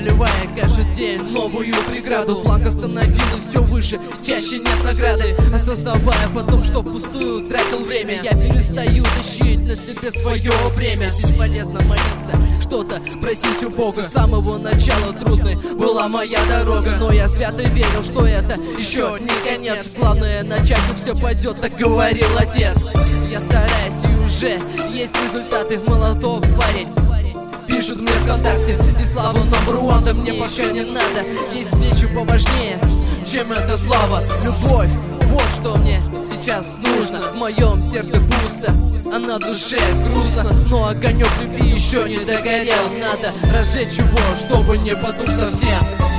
преодолевая каждый день новую преграду. Планка становилась все выше, чаще нет награды. Осознавая потом, что впустую тратил время, я перестаю тащить на себе свое бремя. Бесполезно молиться, что-то просить у Бога. С самого начала трудной была моя дорога, но я свято верил, что это еще не конец. Главное начать, и все пойдет, так говорил отец. Я стараюсь, и уже есть результаты. В молоток парень пишут мне ВКонтакте: и слава номер one, да мне пока не надо. Есть вещи поважнее, чем эта слава. Любовь, вот что мне сейчас нужно. В моем сердце пусто, а на душе грустно, но огонек любви еще не догорел. Надо разжечь его, чтобы не потух совсем.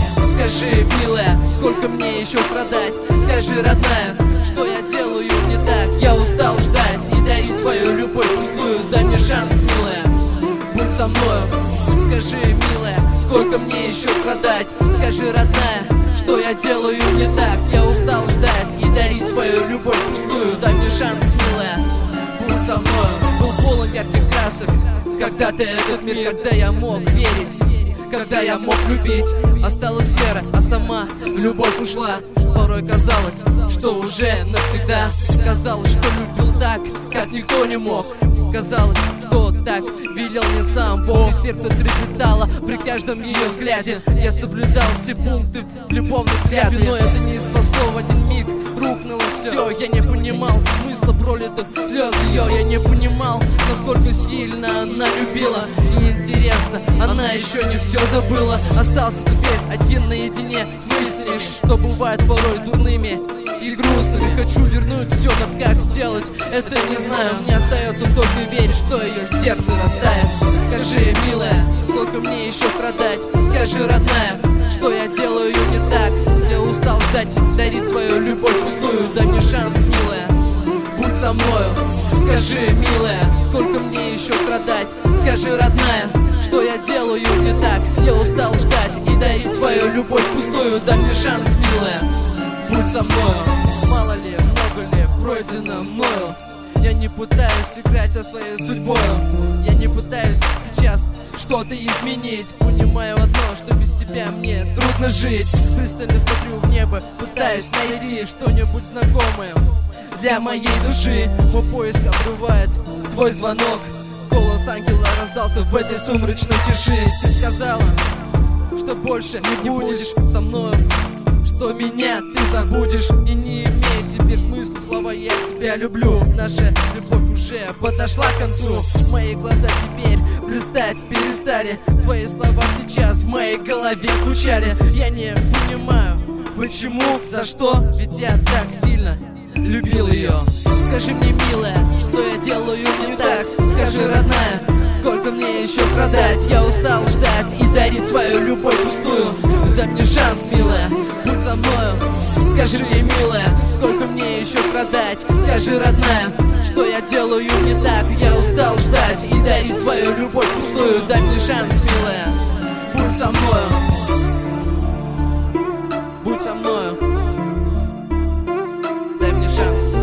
Скажи, милая, сколько мне еще страдать? Скажи, родная, что я делаю не так? Я устал ждать и дарить свою любовь пустую. Дай мне шанс, милая, будь со мною. Скажи, милая, сколько мне еще страдать? Скажи, родная, что я делаю не так? Я устал ждать и дарить свою любовь пустую. Дай мне шанс, милая, будь со мною. Был полон ярких красок когда-то этот мир, когда я мог верить, когда я мог любить. Осталась вера, а сама любовь ушла. Порой казалось, что уже навсегда. Казалось, что любил так, как никто не мог. Казалось, что так велел мне сам Бог. И сердце трепетало при каждом ее взгляде. Я соблюдал все пункты в любовной клятве, но это не спасло, в один миг рухнуло все. Я не понимал смысла пролитых слез ее. Я не понимал, насколько сильно она любила. И интересно, она еще не все забыла. Остался теперь один наедине с мыслями, что бывает порой дурными и грустными. Хочу вернуть все, но как сделать, это не знаю. Мне остается только верить, что ее сердце растает. Скажи, милая, сколько мне еще страдать? Скажи, родная, что я делаю не так? Я устал ждать, дарить свою любовь пустую. Дай мне шанс, милая, будь со мною. Скажи, милая, сколько мне еще страдать? Скажи, родная, что я делаю не так? Я устал ждать и дарить свою любовь пустую. Дай мне шанс, милая, будь со мною. Мало ли, много ли пройдено мною. Я не пытаюсь играть со своей судьбой. Я не пытаюсь сейчас что-то изменить. Понимаю одно, что без тебя мне трудно жить. Пристально смотрю в небо, пытаюсь найти что-нибудь знакомое для моей души. Мой поиск обрывает твой звонок. Голос ангела раздался в этой сумрачной тиши. Ты сказала, что больше не будешь со мною, что меня ты забудешь. И не имеет теперь смысла слова «я тебя люблю». Наша любовь уже подошла к концу. Мои глаза теперь блистать перестали. Твои слова сейчас в моей голове звучали. Я не понимаю, почему, за что, ведь я так сильно любил ее. Скажи мне, милая, что я делаю не так? Скажи, родная, сколько мне еще страдать? Я устал ждать и дарить свою любовь пустую. Дай мне шанс, милая, будь со мною. Скажи, милая, сколько мне еще страдать? Скажи, родная, что я делаю не так? Я устал ждать и дарить свою любовь пустую. Дай мне шанс, милая, будь со мною. Будь со мною. Дай мне шанс.